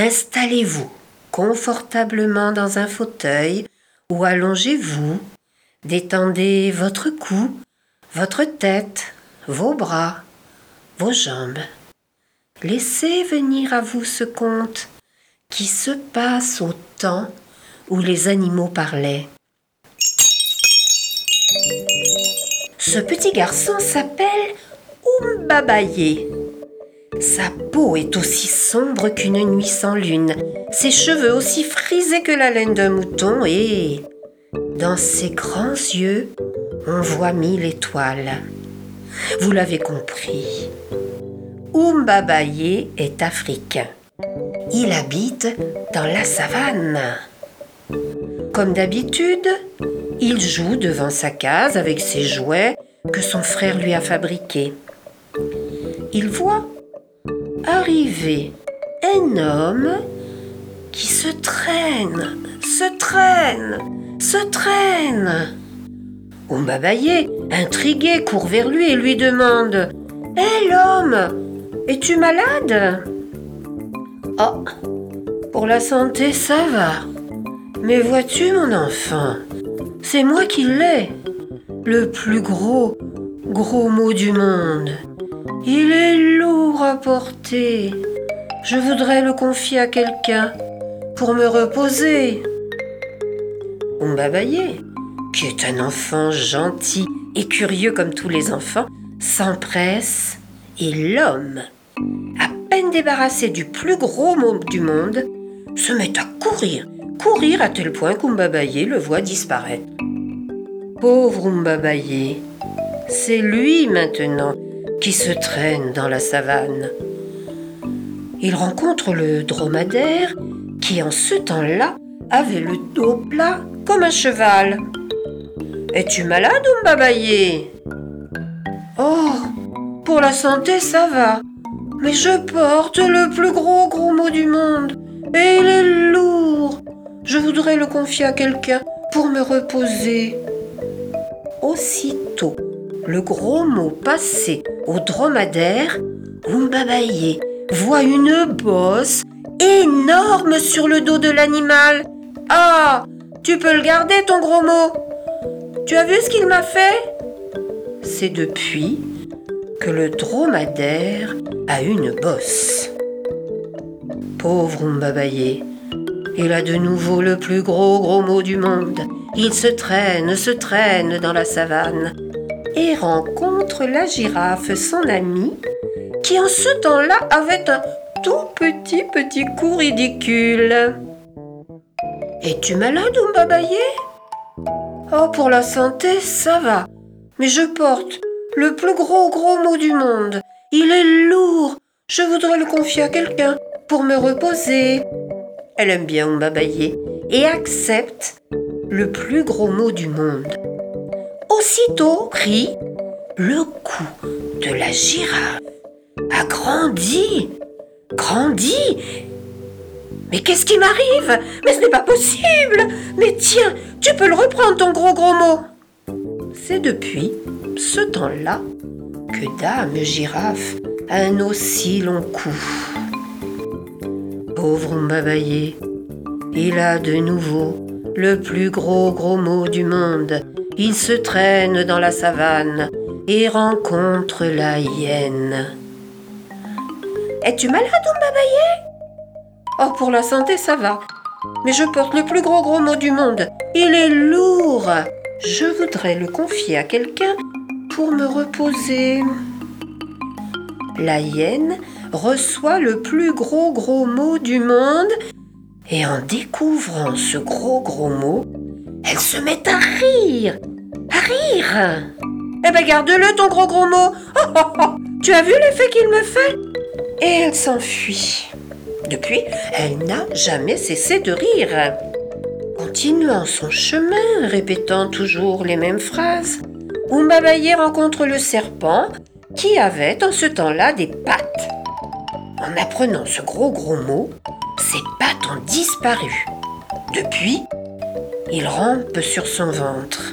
Installez-vous confortablement dans un fauteuil ou allongez-vous. Détendez votre cou, votre tête, vos bras, vos jambes. Laissez venir à vous ce conte qui se passe au temps où les animaux parlaient. Ce petit garçon s'appelle Oumbabayé. Sa peau est aussi sombre qu'une nuit sans lune, ses cheveux aussi frisés que la laine d'un mouton et, dans ses grands yeux, on voit 1000 étoiles. Vous l'avez compris, Oumbabayé est africain. Il habite dans la savane. Comme d'habitude, il joue devant sa case avec ses jouets que son frère lui a fabriqués. Il voit arriver un homme qui se traîne. Oumbabayé, intrigué, court vers lui et lui demande « Hé l'homme, es-tu malade ?»« Oh, pour la santé, ça va. Mais vois-tu mon enfant, c'est moi qui l'ai, le plus gros mot du monde. Il est lourd à porter. Je voudrais le confier à quelqu'un pour me reposer. » Oumbabayé, qui est un enfant gentil et curieux comme tous les enfants, s'empresse et l'homme, à peine débarrassé du plus gros mot du monde, se met à courir à tel point qu'Oumbabayé le voit disparaître. Pauvre Oumbabayé, c'est lui maintenant qui se traîne dans la savane. Il rencontre le dromadaire qui, en ce temps-là, avait le dos plat comme un cheval. « Es-tu malade, Oumbabayé ?»« Oh, pour la santé, ça va. Mais je porte le plus gros mot du monde et il est lourd. Je voudrais le confier à quelqu'un pour me reposer. » Aussitôt, le gros mot passé au dromadaire, Oumbabayé voit une bosse énorme sur le dos de l'animal. « Ah, tu peux le garder ton gros mot. Tu as vu ce qu'il m'a fait ?» C'est depuis que le dromadaire a une bosse. Pauvre Oumbabayé, il a de nouveau le plus gros mot du monde. Il se traîne dans la savane et rencontre la girafe, son amie, qui en ce temps-là avait un tout petit cou ridicule. « Es-tu malade, Oumbabayé ?»« Oh, pour la santé, ça va. Mais je porte le plus gros mot du monde. Il est lourd. Je voudrais le confier à quelqu'un pour me reposer. » Elle aime bien Oumbabayé et accepte le plus gros mot du monde. Aussitôt, le cou de la girafe a grandi. Mais qu'est-ce qui m'arrive? Mais ce n'est pas possible. Mais tiens, tu peux le reprendre ton gros mot. C'est depuis ce temps-là que Dame Girafe a un aussi long cou. Pauvre Oumbabayé, il a de nouveau le plus gros mot du monde. Il se traîne dans la savane et rencontre la hyène. « Es-tu malade, Oumbabayé ?»« Oh, pour la santé, ça va. Mais je porte le plus gros mot du monde. Il est lourd. Je voudrais le confier à quelqu'un pour me reposer. » La hyène reçoit le plus gros mot du monde et en découvrant ce gros mot, elle se met à rire. Eh ben garde-le ton gros mot. Tu as vu l'effet qu'il me fait? Et elle s'enfuit. Depuis, elle n'a jamais cessé de rire. Continuant son chemin, répétant toujours les mêmes phrases, Oumbabayé rencontre le serpent qui avait en ce temps-là des pattes. En apprenant ce gros mot, ses pattes ont disparu. Depuis, il rampe sur son ventre.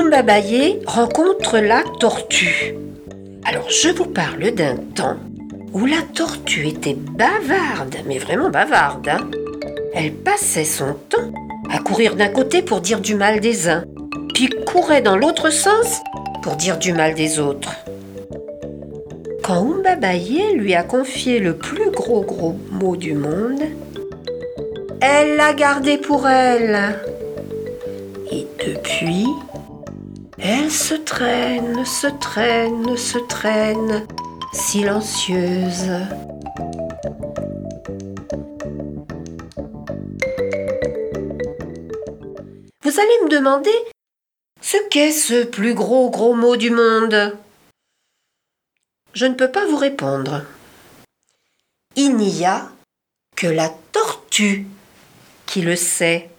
Oumbabayé rencontre la tortue. Alors je vous parle d'un temps où la tortue était bavarde, mais vraiment bavarde, hein. Elle passait son temps à courir d'un côté pour dire du mal des uns, puis courait dans l'autre sens pour dire du mal des autres. Quand Umbabaye lui a confié le plus gros mot du monde, elle l'a gardé pour elle. Et depuis, elle se traîne, silencieuse. Vous allez me demander, ce qu'est ce plus gros mot du monde? Je ne peux pas vous répondre. Il n'y a que la tortue qui le sait.